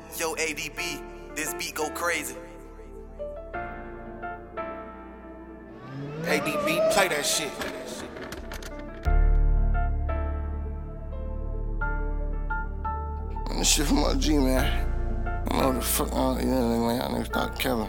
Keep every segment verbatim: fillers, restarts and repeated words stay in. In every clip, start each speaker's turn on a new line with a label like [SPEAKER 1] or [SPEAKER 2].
[SPEAKER 1] Yo, A D B, this beat go crazy.
[SPEAKER 2] A D B, play that shit. This shit from my G, man. I don't know what the fuck, uh, you know, man, y'all niggas start killing.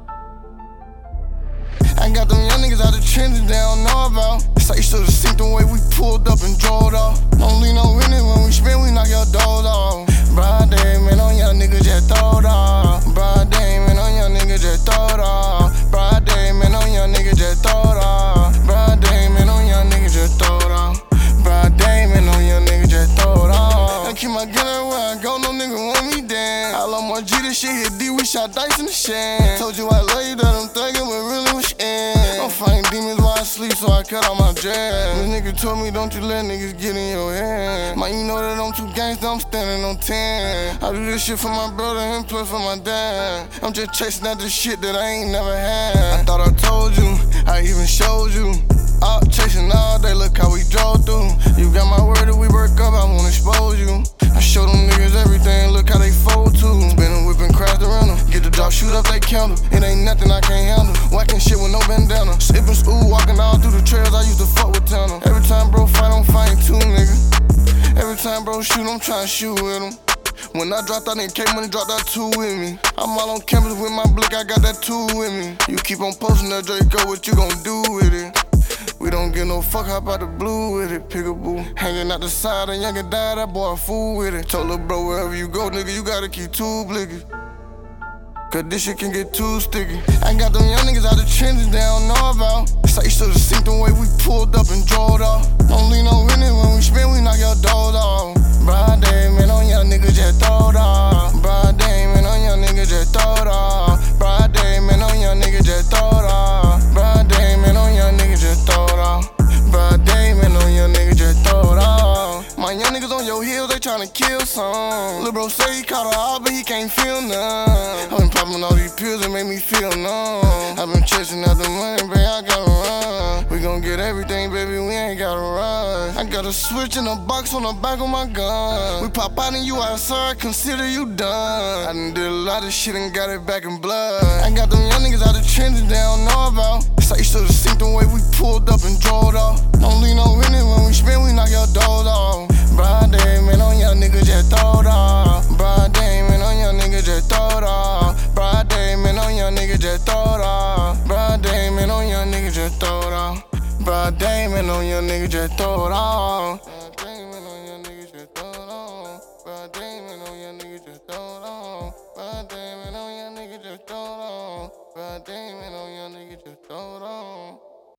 [SPEAKER 2] I got them young niggas out the trenches they don't know about. Say you should've seen the way we pulled up and drove off. Don't leave no in it when we spin, we knock your doors off. Broad day, man, on young niggas just throw it off. Broad day, man, on young niggas just throw it off. Broad day, man, on young niggas just throw it off. Broad day, man, on young niggas just throw it off. Broad day, man, on young niggas just throw it off. I keep my gun everywhere I go, no nigga want me dead. I love more G, this shit hit D, we shot dice in the shed. Told you I love you, that I'm thuggin', but really was end. I'm fighting demons while I sleep, so I cut out my dread. This nigga told me, don't you let niggas get in your head. Man, you know that I'm too gangsta, I'm standing on ten. I do this shit for my brother and plus for my dad. I'm just chasing out the shit that I ain't never had. I thought I told you, I even showed you. Out chasing all day, look how we drove through. You got my word that we work up, I won't expose you. I show them niggas everything, look how they fold too. Spin a whip and crash around them. Get the drop, shoot up, they counter. It ain't nothing I can't handle. Whacking shit with no bandana. Sippin' school, walking all through the trails, I used to fuck with Tanner. Every time bro fight, I'm fighting too, nigga. Every time bro shoot, I'm trying to shoot with him. When I dropped out, then K-Money dropped that two with me. I'm all on campus with my blick, I got that two with me. You keep on posting that Draco, what you gon' do with it? We don't give no fuck, hop out the blue with it, Pickaboo. Hanging out the side, and young and die, that boy a fool with it. Told little bro, wherever you go, nigga, you gotta keep two blicky. Cause this shit can get too sticky. I got them young niggas out the trenches they don't know about. Say you should've seen the way we pulled up and drove off. Don't leave no in it when we spin, we knock your doors off. Broad day, man, on young niggas just throw it off. Broad day, man, on young niggas just throw it off. Broad day, man, on young niggas just throw it off. Broad day, man, on young niggas just throw it off. Broad day, man, on young niggas just throw it off. My young niggas on your heels, they tryna kill some. Lil' bro say he caught a heart, but he can't feel none. I've been popping all these pills that make me feel numb. I've been chasing out the money, baby, I gotta run. We gon' get everything, baby, we ain't gotta run. I got a switch in a box on the back of my gun. We pop out and you outside, consider you done. I done did a lot of shit and got it back in blood. I got them young niggas out the trenches they don't know about. Say you should've seen the way we pulled up and drove off. Don't leave no in it when we spin, we knock your doors off. Broad day, man, on young niggas just throw it off. Broad day, man, on young niggas just throw it off. Broad day, man, on young niggas just throw it off. Broad day, man, on young niggas just throw it off. Broad day, man, on young niggas just throw it off. Broad day, man, on young niggas just throw it off. Broad day, man, on young niggas just throw it off. Broad day, man, on young niggas just throw it off. Broad day, man, on young niggas just throw it off.